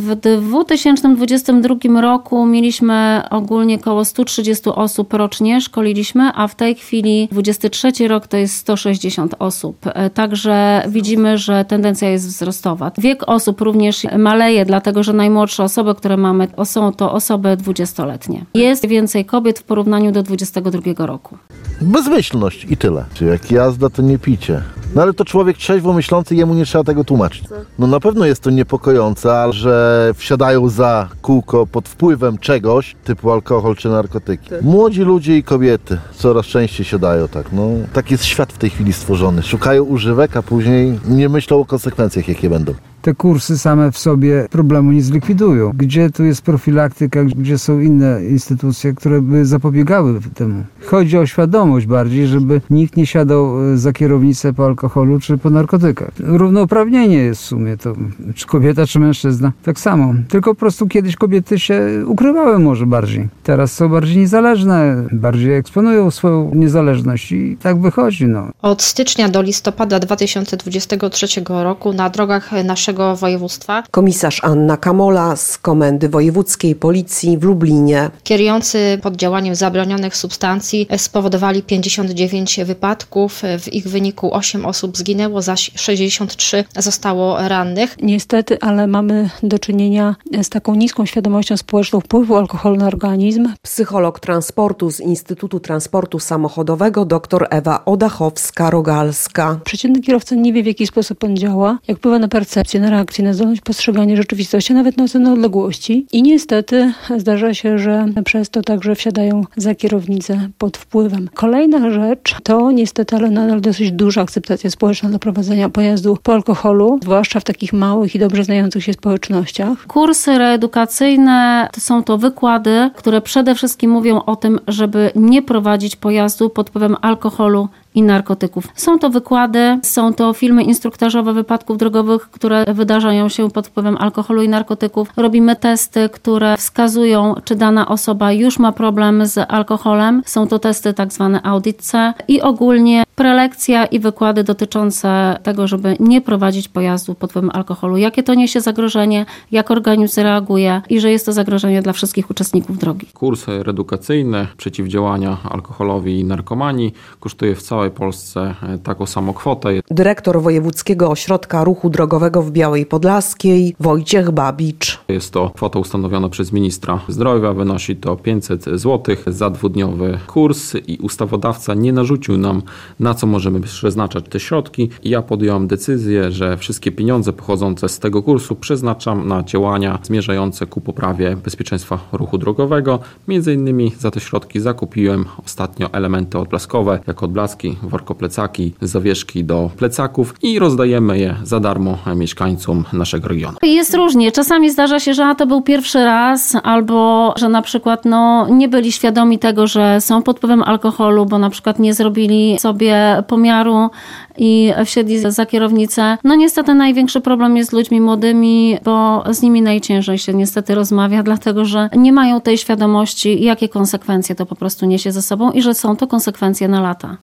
W 2022 roku mieliśmy ogólnie około 130 osób rocznie, szkoliliśmy, a w tej chwili 23 rok to jest 160 osób. Także widzimy, że tendencja jest wzrostowa. Wiek osób również maleje, dlatego że najmłodsze osoby, które mamy, są to osoby 20-letnie. Jest więcej kobiet w porównaniu do 22 roku. Bezmyślność i tyle. Jak jazda, to nie picie. No ale to człowiek trzeźwo myślący, jemu nie trzeba tego tłumaczyć. No na pewno jest to niepokojące, że wsiadają za kółko pod wpływem czegoś, typu alkohol czy narkotyki. Młodzi ludzie i kobiety coraz częściej siadają tak. No, tak jest świat w tej chwili stworzony. Szukają używek, a później nie myślą o konsekwencjach, jakie będą. Te kursy same w sobie problemu nie zlikwidują. Gdzie tu jest profilaktyka, gdzie są inne instytucje, które by zapobiegały temu? Chodzi o świadomość bardziej, żeby nikt nie siadał za kierownicę po alkoholu czy po narkotykach. Równouprawnienie jest w sumie to, czy kobieta, czy mężczyzna. Tak samo. Tylko po prostu kiedyś kobiety się ukrywały może bardziej. Teraz są bardziej niezależne, bardziej eksponują swoją niezależność i tak wychodzi. No. Od stycznia do listopada 2023 roku na drogach naszego województwa Komisarz Anna Kamola z Komendy Wojewódzkiej Policji w Lublinie. Kierujący pod działaniem zabronionych substancji spowodowali 59 wypadków. W ich wyniku 8 osób zginęło, zaś 63 zostało rannych. Niestety, ale mamy do czynienia z taką niską świadomością społeczną wpływu alkoholu na organizm. Psycholog transportu z Instytutu Transportu Samochodowego dr Ewa Odachowska-Rogalska. Przeciętny kierowca nie wie, w jaki sposób on działa, jak wpływa na percepcję, na reakcję, na zdolność postrzegania rzeczywistości, nawet na ocenę odległości. I niestety zdarza się, że przez to także wsiadają za kierownicę pod wpływem. Kolejna rzecz to niestety, ale nadal dosyć duża akceptacja społeczna do prowadzenia pojazdu po alkoholu, zwłaszcza w takich małych i dobrze znających się społecznościach. Kursy reedukacyjne to są to wykłady, które przede wszystkim mówią o tym, żeby nie prowadzić pojazdu pod wpływem alkoholu i narkotyków. Są to wykłady, są to filmy instruktażowe wypadków drogowych, które wydarzają się pod wpływem alkoholu i narkotyków. Robimy testy, które wskazują, czy dana osoba już ma problem z alkoholem. Są to testy tak zwane Audit C i ogólnie prelekcja i wykłady dotyczące tego, żeby nie prowadzić pojazdu pod wpływem alkoholu. Jakie to niesie zagrożenie, jak organizm reaguje i że jest to zagrożenie dla wszystkich uczestników drogi. Kurs reedukacyjny przeciwdziałania alkoholowi i narkomanii kosztuje w całej Polsce taką samą kwotę. Dyrektor Wojewódzkiego Ośrodka Ruchu Drogowego w Białej Podlaskiej Wojciech Babicz. Jest to kwota ustanowiona przez ministra zdrowia, wynosi to 500 zł za dwudniowy kurs i ustawodawca nie narzucił nam, na co możemy przeznaczać te środki. Ja podjąłem decyzję, że wszystkie pieniądze pochodzące z tego kursu przeznaczam na działania zmierzające ku poprawie bezpieczeństwa ruchu drogowego. Między innymi za te środki zakupiłem ostatnio elementy odblaskowe, jak odblaski, workoplecaki, zawieszki do plecaków i rozdajemy je za darmo mieszkańcom naszego regionu. Jest różnie. Czasami zdarza się, że to był pierwszy raz albo, że na przykład nie byli świadomi tego, że są pod wpływem alkoholu, bo na przykład nie zrobili sobie pomiaru i wsiedli za kierownicę. Niestety największy problem jest z ludźmi młodymi, bo z nimi najciężej się niestety rozmawia, dlatego że nie mają tej świadomości, jakie konsekwencje to po prostu niesie ze sobą i że są to konsekwencje na lata.